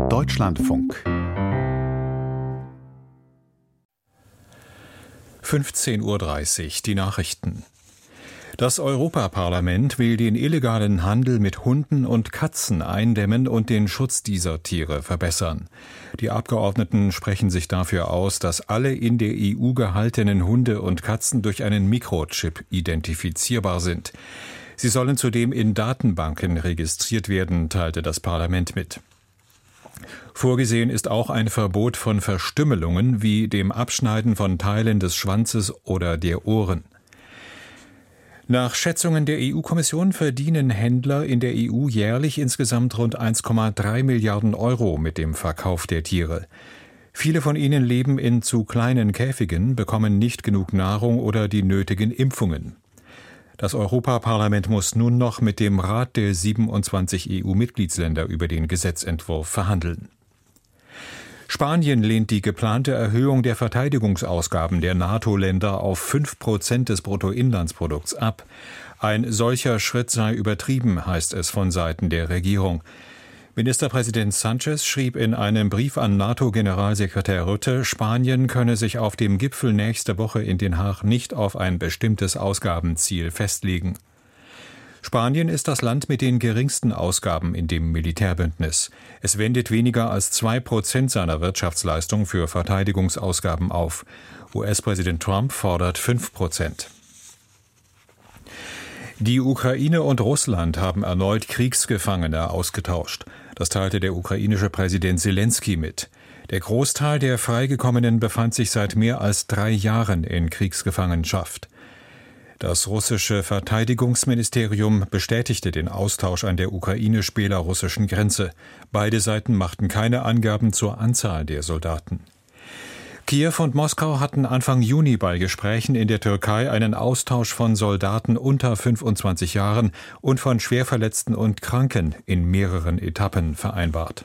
Deutschlandfunk 15:30 Uhr, die Nachrichten. Das Europaparlament will den illegalen Handel mit Hunden und Katzen eindämmen und den Schutz dieser Tiere verbessern. Die Abgeordneten sprechen sich dafür aus, dass alle in der EU gehaltenen Hunde und Katzen durch einen Mikrochip identifizierbar sind. Sie sollen zudem in Datenbanken registriert werden, teilte das Parlament mit. Vorgesehen ist auch ein Verbot von Verstümmelungen wie dem Abschneiden von Teilen des Schwanzes oder der Ohren. Nach Schätzungen der EU-Kommission verdienen Händler in der EU jährlich insgesamt rund 1,3 Milliarden Euro mit dem Verkauf der Tiere. Viele von ihnen leben in zu kleinen Käfigen, bekommen nicht genug Nahrung oder die nötigen Impfungen. Das Europaparlament muss nun noch mit dem Rat der 27 EU-Mitgliedsländer über den Gesetzentwurf verhandeln. Spanien lehnt die geplante Erhöhung der Verteidigungsausgaben der NATO-Länder auf 5% des Bruttoinlandsprodukts ab. Ein solcher Schritt sei übertrieben, heißt es von Seiten der Regierung. Ministerpräsident Sánchez schrieb in einem Brief an NATO-Generalsekretär Rutte, Spanien könne sich auf dem Gipfel nächste Woche in Den Haag nicht auf ein bestimmtes Ausgabenziel festlegen. Spanien ist das Land mit den geringsten Ausgaben in dem Militärbündnis. Es wendet weniger als 2% seiner Wirtschaftsleistung für Verteidigungsausgaben auf. US-Präsident Trump fordert 5%. Die Ukraine und Russland haben erneut Kriegsgefangene ausgetauscht. Das teilte der ukrainische Präsident Selenskyj mit. Der Großteil der Freigekommenen befand sich seit mehr als 3 Jahren in Kriegsgefangenschaft. Das russische Verteidigungsministerium bestätigte den Austausch an der ukrainisch-belarussischen Grenze. Beide Seiten machten keine Angaben zur Anzahl der Soldaten. Kiew und Moskau hatten Anfang Juni bei Gesprächen in der Türkei einen Austausch von Soldaten unter 25 Jahren und von Schwerverletzten und Kranken in mehreren Etappen vereinbart.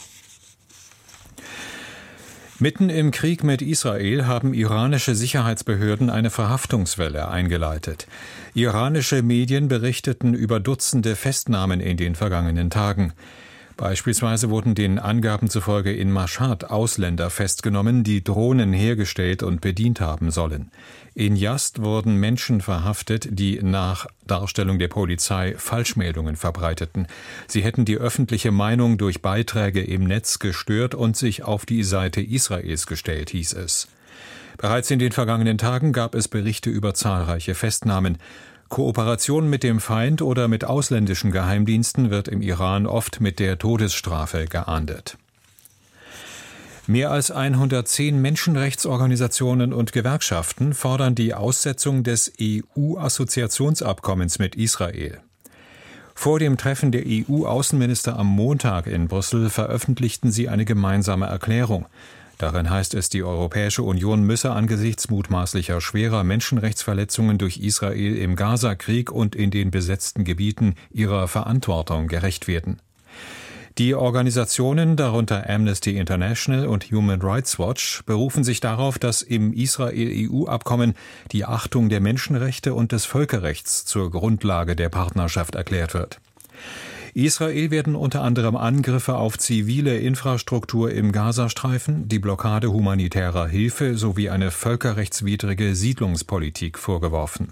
Mitten im Krieg mit Israel haben iranische Sicherheitsbehörden eine Verhaftungswelle eingeleitet. Iranische Medien berichteten über Dutzende Festnahmen in den vergangenen Tagen. Beispielsweise wurden den Angaben zufolge in Mashhad Ausländer festgenommen, die Drohnen hergestellt und bedient haben sollen. In Yazd wurden Menschen verhaftet, die nach Darstellung der Polizei Falschmeldungen verbreiteten. Sie hätten die öffentliche Meinung durch Beiträge im Netz gestört und sich auf die Seite Israels gestellt, hieß es. Bereits in den vergangenen Tagen gab es Berichte über zahlreiche Festnahmen. Kooperation mit dem Feind oder mit ausländischen Geheimdiensten wird im Iran oft mit der Todesstrafe geahndet. Mehr als 110 Menschenrechtsorganisationen und Gewerkschaften fordern die Aussetzung des EU-Assoziationsabkommens mit Israel. Vor dem Treffen der EU-Außenminister am Montag in Brüssel veröffentlichten sie eine gemeinsame Erklärung. Darin heißt es, die Europäische Union müsse angesichts mutmaßlicher schwerer Menschenrechtsverletzungen durch Israel im Gaza-Krieg und in den besetzten Gebieten ihrer Verantwortung gerecht werden. Die Organisationen, darunter Amnesty International und Human Rights Watch, berufen sich darauf, dass im Israel-EU-Abkommen die Achtung der Menschenrechte und des Völkerrechts zur Grundlage der Partnerschaft erklärt wird. Israel werden unter anderem Angriffe auf zivile Infrastruktur im Gazastreifen, die Blockade humanitärer Hilfe sowie eine völkerrechtswidrige Siedlungspolitik vorgeworfen.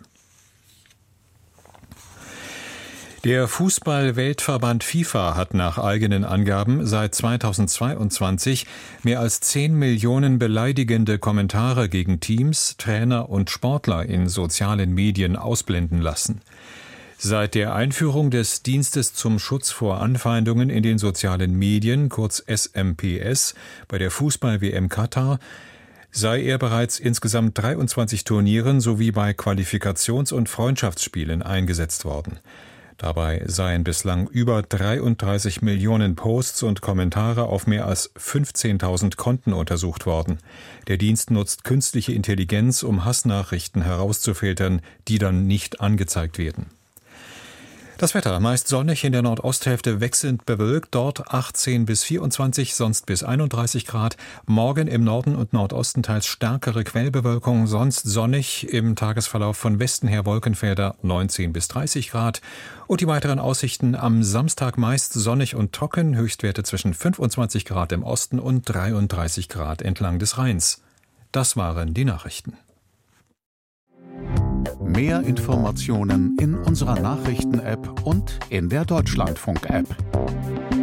Der Fußball-Weltverband FIFA hat nach eigenen Angaben seit 2022 mehr als 10 Millionen beleidigende Kommentare gegen Teams, Trainer und Sportler in sozialen Medien ausblenden lassen. Seit der Einführung des Dienstes zum Schutz vor Anfeindungen in den sozialen Medien, kurz SMPS, bei der Fußball-WM Katar, sei er bereits insgesamt 23 Turnieren sowie bei Qualifikations- und Freundschaftsspielen eingesetzt worden. Dabei seien bislang über 33 Millionen Posts und Kommentare auf mehr als 15.000 Konten untersucht worden. Der Dienst nutzt künstliche Intelligenz, um Hassnachrichten herauszufiltern, die dann nicht angezeigt werden. Das Wetter meist sonnig, in der Nordosthälfte wechselnd bewölkt, dort 18 bis 24, sonst bis 31 Grad. Morgen im Norden und Nordosten teils stärkere Quellbewölkung, sonst sonnig, im Tagesverlauf von Westen her Wolkenfelder 19 bis 30 Grad. Und die weiteren Aussichten: am Samstag meist sonnig und trocken, Höchstwerte zwischen 25 Grad im Osten und 33 Grad entlang des Rheins. Das waren die Nachrichten. Mehr Informationen in unserer Nachrichten-App und in der Deutschlandfunk-App.